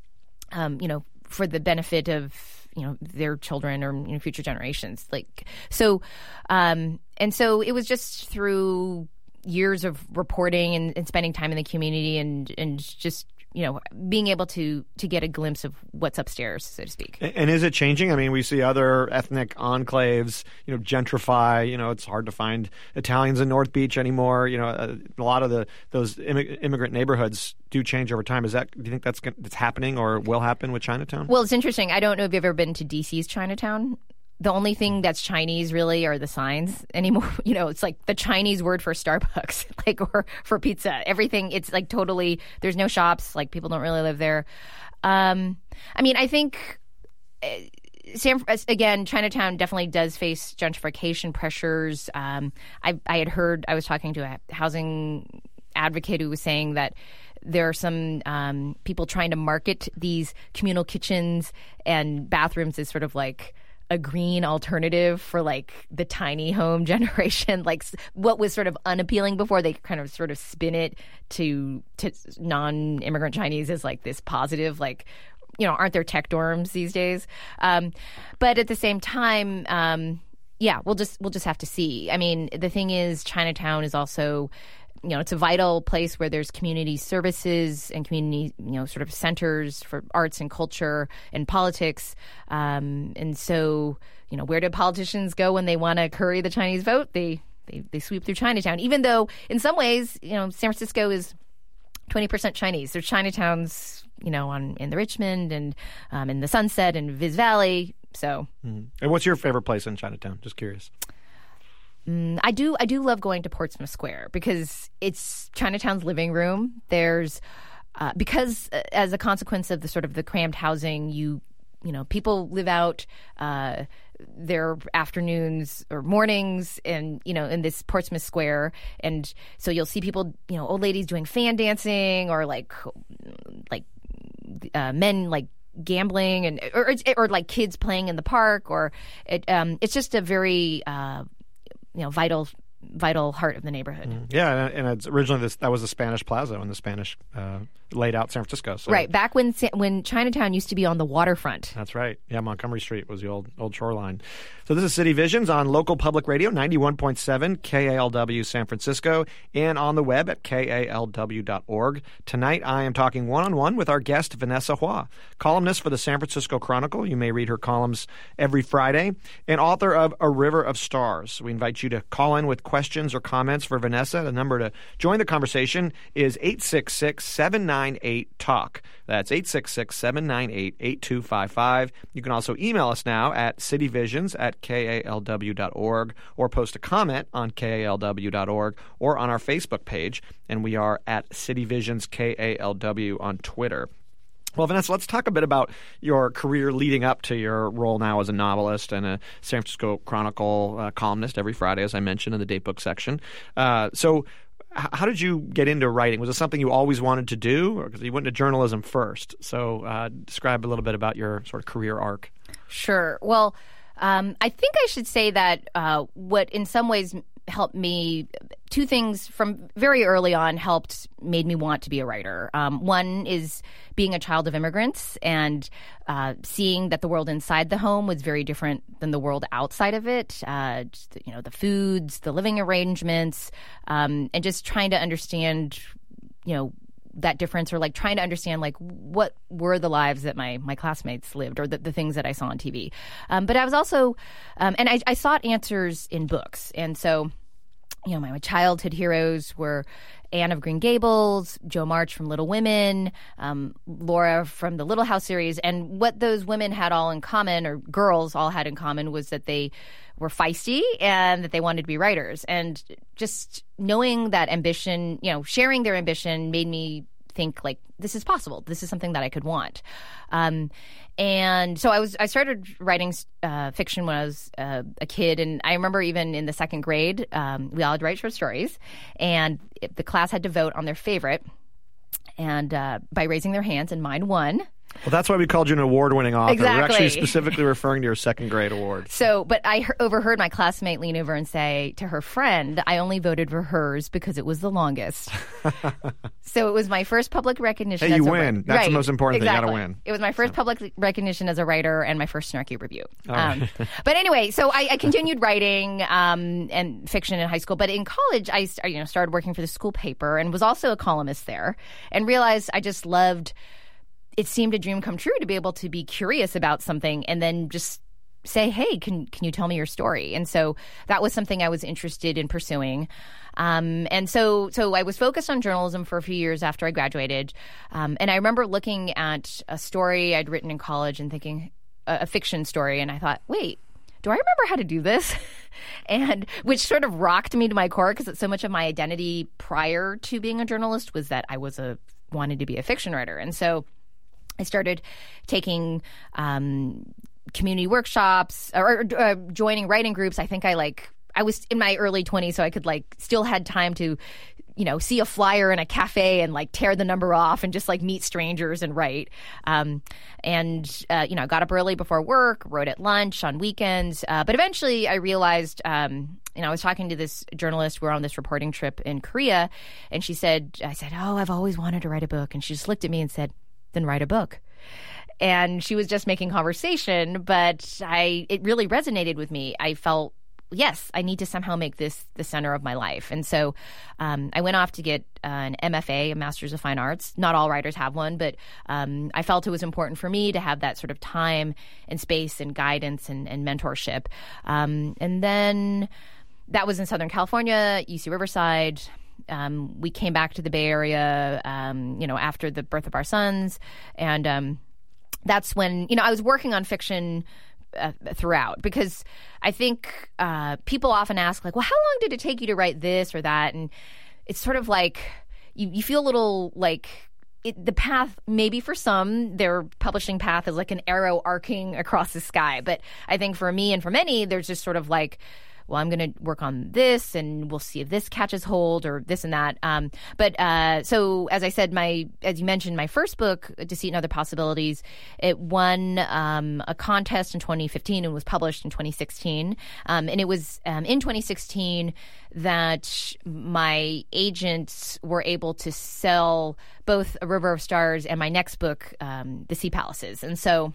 the benefit of, their children or future generations. So it was just through years of reporting and spending time in the community and just being able to get a glimpse of what's upstairs, so to speak. And is it changing? I mean, we see other ethnic enclaves, gentrify. It's hard to find Italians in North Beach anymore. A lot of those immigrant neighborhoods do change over time. Do you think that's happening or will happen with Chinatown? Well, it's interesting. I don't know if you've ever been to DC's Chinatown. The only thing that's Chinese really are the signs anymore. It's like the Chinese word for Starbucks, or for pizza. Everything, it's like totally, there's no shops, people don't really live there. I think, again, Chinatown definitely does face gentrification pressures. I was talking to a housing advocate who was saying that there are some people trying to market these communal kitchens and bathrooms as sort of like a green alternative for the tiny home generation. What was sort of unappealing before, they kind of sort of spin it to non-immigrant Chinese as this positive, aren't there tech dorms these days? But at the same time, we'll just have to see. I mean, the thing is, Chinatown is also, it's a vital place where there's community services and community, sort of centers for arts and culture and politics. And so, where do politicians go when they want to curry the Chinese vote? They sweep through Chinatown, even though in some ways, San Francisco is 20% Chinese. There's Chinatowns in the Richmond and in the Sunset and Viz Valley. So, And what's your favorite place in Chinatown? Just curious. I do love going to Portsmouth Square because it's Chinatown's living room. There's because as a consequence of the sort of the crammed housing, people live out their afternoons or mornings and in this Portsmouth Square, and so you'll see people, old ladies doing fan dancing or like men like gambling and or like kids playing in the park, or it's just a very vital heart of the neighborhood. Yeah, and it's originally that was the Spanish Plaza when the Spanish laid out San Francisco. So. Right, back when Chinatown used to be on the waterfront. That's right. Yeah, Montgomery Street was the old shoreline. So this is City Visions on local public radio, 91.7 KALW San Francisco, and on the web at KALW.org. Tonight I am talking one-on-one with our guest, Vanessa Hua, columnist for the San Francisco Chronicle. You may read her columns every Friday, and author of A River of Stars. We invite you to call in with questions or comments for Vanessa. The number to join the conversation is 866-798-TALK. That's 866-798-8255. You can also email us now at cityvisions@KALW.org or post a comment on KALW.org or on our Facebook page. And we are at Cityvisions KALW on Twitter. Well, Vanessa, let's talk a bit about your career leading up to your role now as a novelist and a San Francisco Chronicle columnist every Friday, as I mentioned in the Datebook section. So how did you get into writing? Was it something you always wanted to do, or because you went into journalism first? So describe a little bit about your sort of career arc. Sure. Well, I think I should say that what in some ways helped me, two things from very early on made me want to be a writer. One is being a child of immigrants and seeing that the world inside the home was very different than the world outside of it. The foods, the living arrangements, and just trying to understand, that difference, or like trying to understand like what were the lives that my classmates lived, or the things that I saw on TV. But I was also, and I sought answers in books. And so, my childhood heroes were Anne of Green Gables, Jo March from Little Women, Laura from the Little House series. And what those women had all in common, or girls all had in common, was that they were feisty and that they wanted to be writers. And just knowing that ambition, sharing their ambition made me think like, this is possible. This is something that I could want. And so I started writing fiction when I was a kid. And I remember even in the second grade, we all had to write short stories. And the class had to vote on their favorite, and by raising their hands, and mine won. Well, that's why we called you an award-winning author. Exactly. We're actually specifically referring to your second grade award. So, but I overheard my classmate lean over and say to her friend, I only voted for hers because it was the longest. So it was my first public recognition. Hey, you win. That's the most important thing. You got to win. It was my first public recognition as a writer and my first snarky review. But anyway, so I continued writing and fiction in high school. But in college, I started working for the school paper and was also a columnist there, and realized I just loved. It seemed a dream come true to be able to be curious about something and then just say, hey, can you tell me your story? And so that was something I was interested in pursuing. And so I was focused on journalism for a few years after I graduated. And I remember looking at a story I'd written in college and thinking, a fiction story, and I thought, wait, do I remember how to do this? And which sort of rocked me to my core, because so much of my identity prior to being a journalist was that I wanted to be a fiction writer. And so I started taking community workshops or joining writing groups. I think I was in my early 20s, so I could still had time to, see a flyer in a cafe and tear the number off and just meet strangers and write. I got up early before work, wrote at lunch, on weekends. But eventually I realized, I was talking to this journalist. We were on this reporting trip in Korea, and I said, oh, I've always wanted to write a book. And she just looked at me and said, then write a book. And she was just making conversation, but it really resonated with me. I felt, yes, I need to somehow make this the center of my life. And so I went off to get an MFA, a Master's of Fine Arts. Not all writers have one, but I felt it was important for me to have that sort of time and space and guidance and mentorship. And then that was in Southern California, UC Riverside. we came back to the Bay Area, after the birth of our sons. And that's when, I was working on fiction throughout, because I think people often ask, like, well, how long did it take you to write this or that? And it's sort of like you feel a little like the path, maybe for some, their publishing path is like an arrow arcing across the sky. But I think for me and for many, there's just sort of like, well, I'm going to work on this and we'll see if this catches hold or this and that. So as I said, as you mentioned, my first book, Deceit and Other Possibilities, it won a contest in 2015 and was published in 2016. And it was in 2016 that my agents were able to sell both A River of Stars and my next book, The Sea Palaces. And so,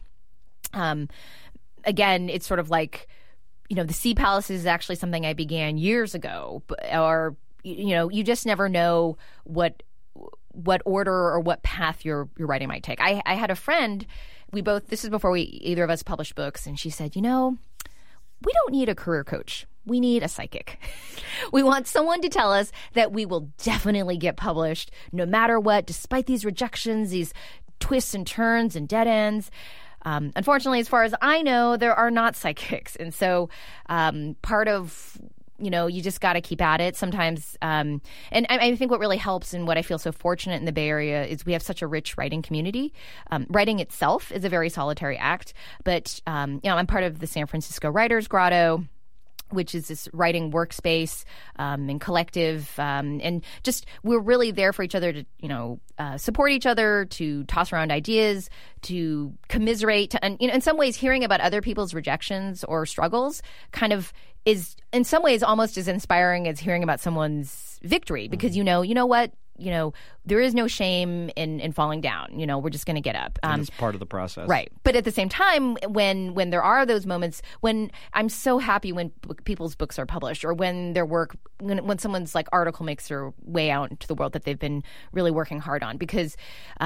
again, it's sort of like, the Sea Palaces is actually something I began years ago, or, you just never know what order or what path your writing might take. I had a friend, this is before either of us published books, and she said, we don't need a career coach. We need a psychic. We want someone to tell us that we will definitely get published no matter what, despite these rejections, these twists and turns and dead ends. Unfortunately, as far as I know, there are not psychics. And so part of, you just got to keep at it sometimes. And I think what really helps and what I feel so fortunate in the Bay Area is we have such a rich writing community. Writing itself is a very solitary act. But, I'm part of the San Francisco Writers Grotto, which is this writing workspace and collective. And just we're really there for each other to, support each other, to toss around ideas, to commiserate. And, in some ways, hearing about other people's rejections or struggles kind of is in some ways almost as inspiring as hearing about someone's victory, because, you know what? There is no shame in falling down. We're just going to get up. And it's part of the process. Right. But at the same time, when there are those moments, when I'm so happy when people's books are published, or when their work, when someone's like article makes their way out into the world that they've been really working hard on, because,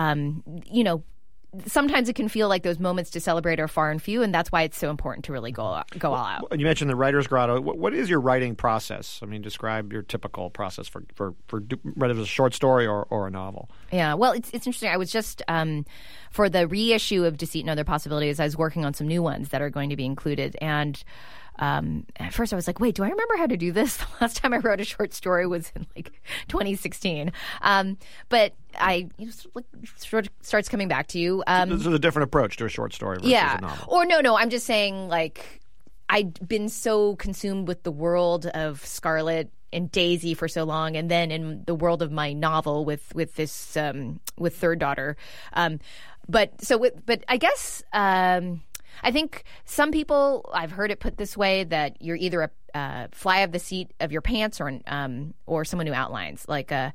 sometimes it can feel like those moments to celebrate are far and few, and that's why it's so important to really go all out. You mentioned the Writer's Grotto. What is your writing process? I mean, describe your typical process for whether it's a short story or a novel. Yeah, well, it's interesting. I was just for the reissue of Deceit and Other Possibilities, I was working on some new ones that are going to be included, and at first I was like, wait, do I remember how to do this? The last time I wrote a short story was in 2016. But sort of starts coming back to you. This is a different approach to a short story versus a novel. Or no, I'm just saying I'd been so consumed with the world of Scarlet and Daisy for so long, and then in the world of my novel with this with Third Daughter. But I guess I think some people, I've heard it put this way, that you're either a fly of the seat of your pants or someone who outlines, like a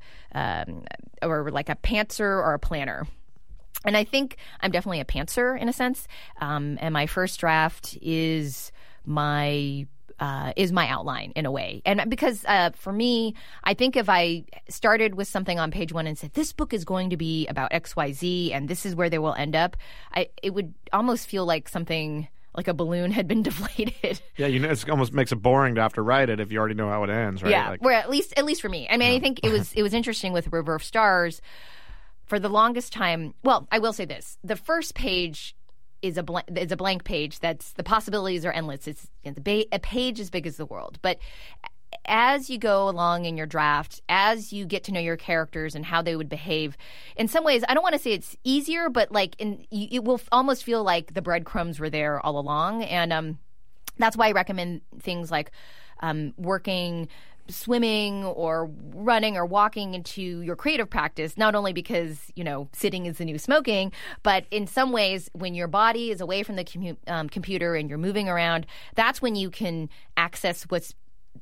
pantser or a planner. And I think I'm definitely a pantser in a sense. And my first draft is my outline in a way. And because for me, I think if I started with something on page one and said, this book is going to be about XYZ and this is where they will end up, it would almost feel like something like a balloon had been deflated. Yeah, it almost makes it boring to have to write it if you already know how it ends, right? Yeah, where at least for me. I mean, I think it was interesting with River of Stars. For the longest time, well, I will say this. The first page is a blank page. The possibilities are endless. It's a page as big as the world. But as you go along in your draft, as you get to know your characters and how they would behave, in some ways, I don't want to say it's easier, but it will almost feel like the breadcrumbs were there all along. And that's why I recommend things like swimming or running or walking into your creative practice, not only because, sitting is the new smoking, but in some ways when your body is away from the computer and you're moving around, that's when you can access what's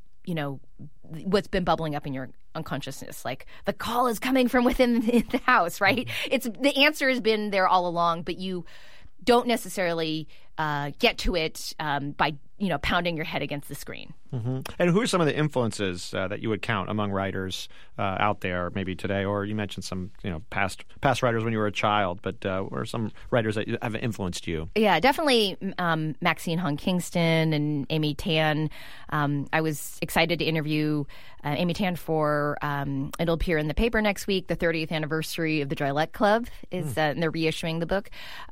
been bubbling up in your unconsciousness. Like the call is coming from within the house, right? The answer has been there all along, but you don't necessarily get to it by pounding your head against the screen. Mm-hmm. And who are some of the influences that you would count among writers out there, maybe today? Or you mentioned some, past writers when you were a child, but what are some writers that have influenced you? Yeah, definitely Maxine Hong Kingston and Amy Tan. I was excited to interview Amy Tan for it'll appear in the paper next week. The 30th anniversary of the Drylette Club is and they're reissuing the book,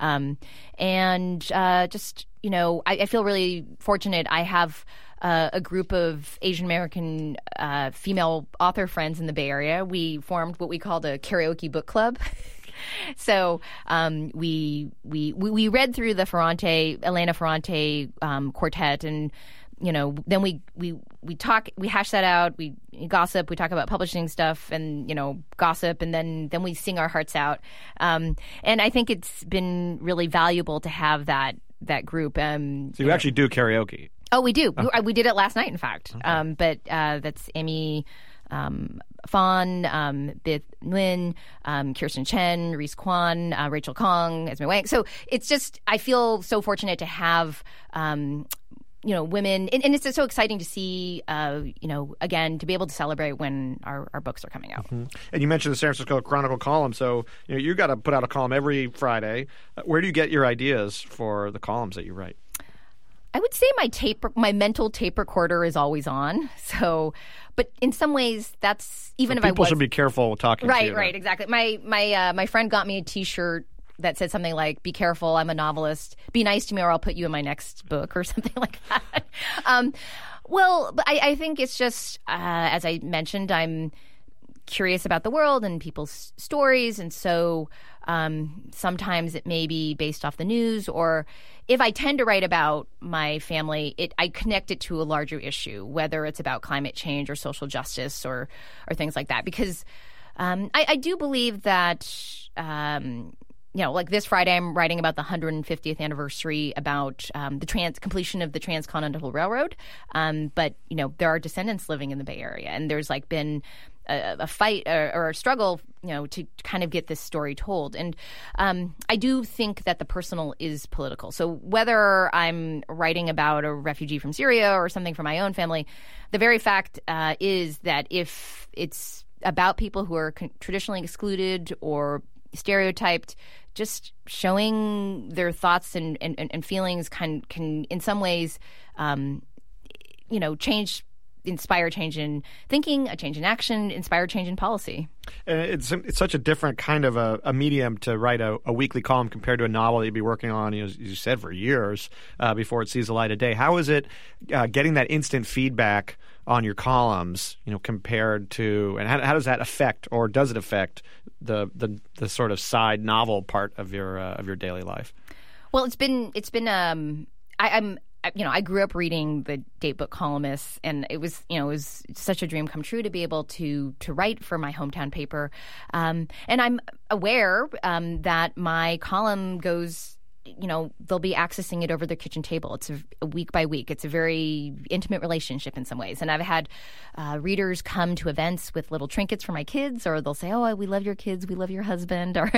I feel really fortunate. I have a group of Asian American female author friends in the Bay Area. We formed what we called a karaoke book club. So we read through the Elena Ferrante quartet, and then we talk, we hash that out, we gossip, we talk about publishing stuff, and gossip, and then we sing our hearts out. And I think it's been really valuable to have that group. So you actually do karaoke? Oh, we do. Oh. We did it last night, in fact. Okay. But that's Amy Fawn, Bith Nguyen, Kirsten Chen, Reese Kwan, Rachel Kong, Esme Wang. So it's just, I feel so fortunate to have women, and it's so exciting to see, again, to be able to celebrate when our books are coming out. Mm-hmm. And you mentioned the San Francisco Chronicle column, so you got to put out a column every Friday. Where do you get your ideas for the columns that you write? I would say my mental tape recorder is always on. So, but in some ways, that's even if people should be careful talking to you. Right, exactly. My friend got me a T-shirt that said something like, "Be careful, I'm a novelist. Be nice to me, or I'll put you in my next book," or something like that. But I think it's just, as I mentioned, I'm curious about the world and people's stories, and so sometimes it may be based off the news, or if I tend to write about my family, I connect it to a larger issue, whether it's about climate change or social justice or things like that, because I do believe that. Like this Friday, I'm writing about the 150th anniversary about the completion of the Transcontinental Railroad. But there are descendants living in the Bay Area, and there's been a fight or a struggle, to kind of get this story told. And I do think that the personal is political. So whether I'm writing about a refugee from Syria or something from my own family, the very fact is that if it's about people who are traditionally excluded or stereotyped, just showing their thoughts and feelings can in some ways, inspire change in thinking, a change in action, inspire change in policy. And it's such a different kind of a medium to write a weekly column compared to a novel that you'd be working on, as you said, for years before it sees the light of day. How is it getting that instant feedback on your columns, compared to, and how does that affect, or does it affect the sort of side novel part of your daily life? Well, I grew up reading the Datebook Columnists, and it was such a dream come true to be able to write for my hometown paper. And I'm aware that my column goes, they'll be accessing it over their kitchen table. It's a week by week. It's a very intimate relationship in some ways. And I've had readers come to events with little trinkets for my kids, or they'll say, "Oh, we love your kids. We love your husband." Or,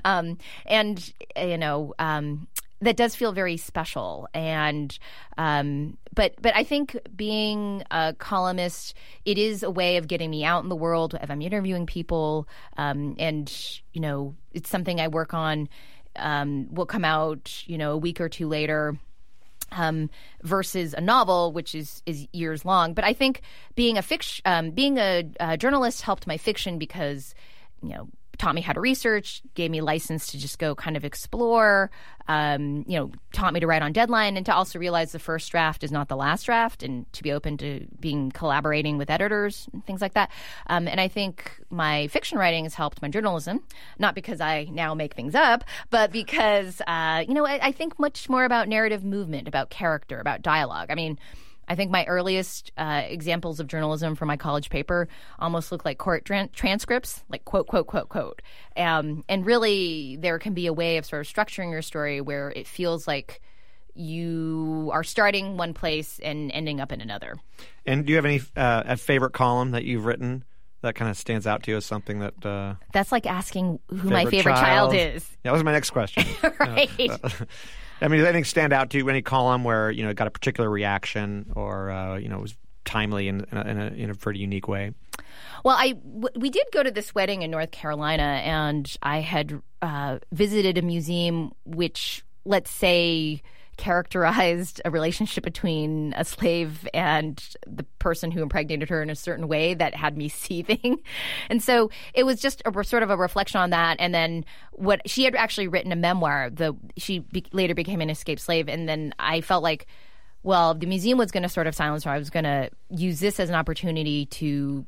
that does feel very special. And but I think being a columnist, it is a way of getting me out in the world if I'm interviewing people, and it's something I work on. Will come out, a week or two later, versus a novel, which is years long. But I think being a journalist helped my fiction because, taught me how to research, gave me license to just go kind of explore, taught me to write on deadline, and to also realize the first draft is not the last draft, and to be open to collaborating with editors and things like that. And I think my fiction writing has helped my journalism, not because I now make things up, but because, I think much more about narrative movement, about character, about dialogue. I mean, I think my earliest examples of journalism for my college paper almost look like court transcripts, like quote, quote, quote, quote. And really, there can be a way of sort of structuring your story where it feels like you are starting one place and ending up in another. And do you have any a favorite column that you've written that kind of stands out to you as something that... That's like asking who my favorite child is. Yeah, that was my next question. Right. I mean, does anything stand out to you? Any column where, it got a particular reaction or, it was timely in a pretty unique way? Well, we did go to this wedding in North Carolina, and I had visited a museum which, let's say, characterized a relationship between a slave and the person who impregnated her in a certain way that had me seething. And so it was just sort of a reflection on that. And then what she had actually written a memoir. She later became an escaped slave. And then I felt like, well, the museum was going to sort of silence her. I was going to use this as an opportunity to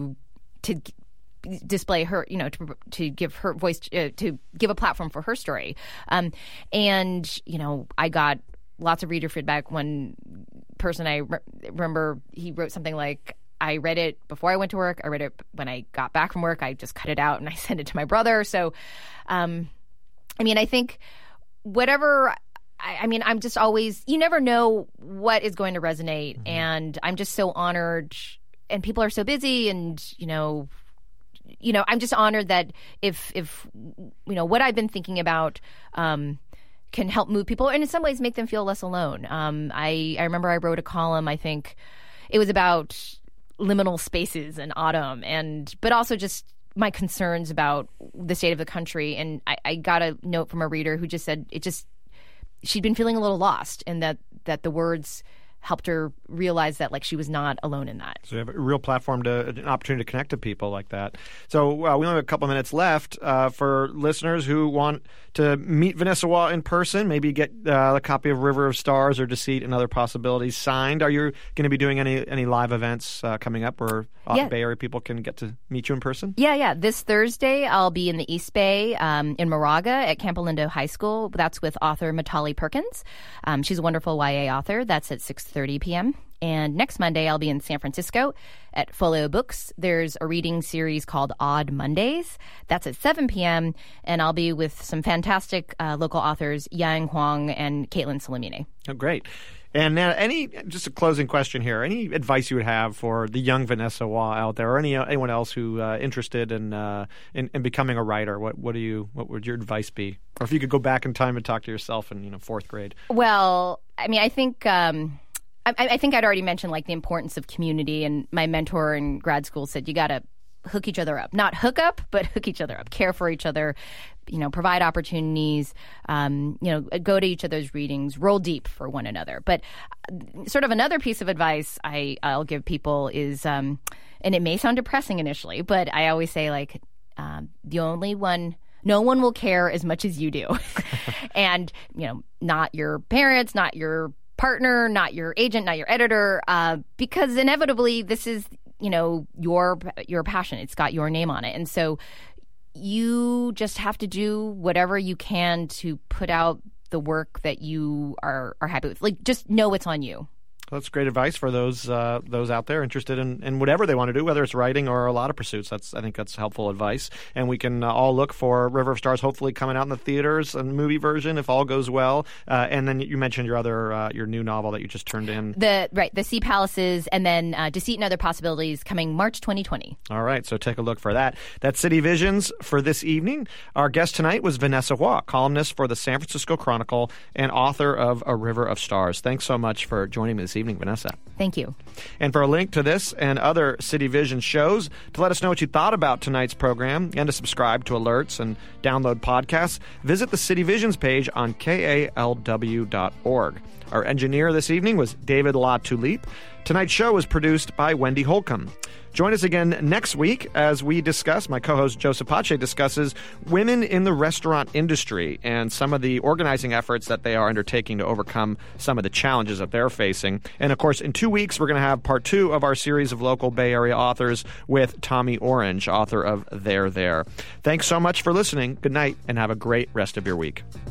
display her, to give her voice, to give a platform for her story. And, I got lots of reader feedback. One person I remember, he wrote something like, I read it before I went to work. I read it when I got back from work. I just cut it out and I sent it to my brother. So, I think whatever... I'm just always, you never know what is going to resonate. Mm-hmm. And I'm just so honored, and people are so busy, and, I'm just honored that if what I've been thinking about can help move people and in some ways make them feel less alone. I remember I wrote a column, I think it was about liminal spaces and autumn, but also just my concerns about the state of the country. And I got a note from a reader who just said she'd been feeling a little lost, and that the words helped her realize that she was not alone in that. So you have a real platform, an opportunity to connect to people like that. So we only have a couple of minutes left for listeners who want to meet Vanessa Waugh in person, maybe get a copy of River of Stars or Deceit and Other Possibilities signed. Are you going to be doing any live events coming up where Bay Area people can get to meet you in person? Yeah. This Thursday, I'll be in the East Bay in Moraga at Camp Lindo High School. That's with author Matali Perkins. She's a wonderful YA author. That's at 6:30 p.m. And next Monday, I'll be in San Francisco at Folio Books. There's a reading series called Odd Mondays. That's at 7 p.m. And I'll be with some fantastic local authors, Yang Huang and Caitlin Salamine. Oh, great. And now, just a closing question here, any advice you would have for the young Vanessa Waugh out there, or anyone else who interested in becoming a writer? What would your advice be? Or if you could go back in time and talk to yourself in fourth grade? Well, I think I think I'd already mentioned the importance of community, and my mentor in grad school said you got to hook each other up, not hook up, but hook each other up, care for each other, provide opportunities, go to each other's readings, roll deep for one another. But sort of another piece of advice I'll give people is, and it may sound depressing initially, but I always say no one will care as much as you do. And, not your parents, not your partner, not your agent, not your editor, because inevitably this is, your passion. It's got your name on it. And so you just have to do whatever you can to put out the work that you are happy with. Just know it's on you. Well, that's great advice for those out there interested in whatever they want to do, whether it's writing or a lot of pursuits. I think that's helpful advice. And we can all look for River of Stars hopefully coming out in the theaters, a movie version, if all goes well. And then you mentioned your new novel that you just turned in. The Sea Palaces, and then Deceit and Other Possibilities coming March 2020. All right, so take a look for that. That's City Visions for this evening. Our guest tonight was Vanessa Waugh, columnist for the San Francisco Chronicle and author of A River of Stars. Thanks so much for joining me this evening, Vanessa. Thank you. And for a link to this and other City Vision shows, to let us know what you thought about tonight's program, and to subscribe to alerts and download podcasts, visit the City Visions page on KALW.org. Our engineer this evening was David LaTulippe. Tonight's show was produced by Wendy Holcomb. Join us again next week as we discuss, my co-host Joseph Pace discusses women in the restaurant industry and some of the organizing efforts that they are undertaking to overcome some of the challenges that they're facing. And of course, in 2 weeks, we're going to have part 2 of our series of local Bay Area authors with Tommy Orange, author of There There. Thanks so much for listening. Good night, and have a great rest of your week.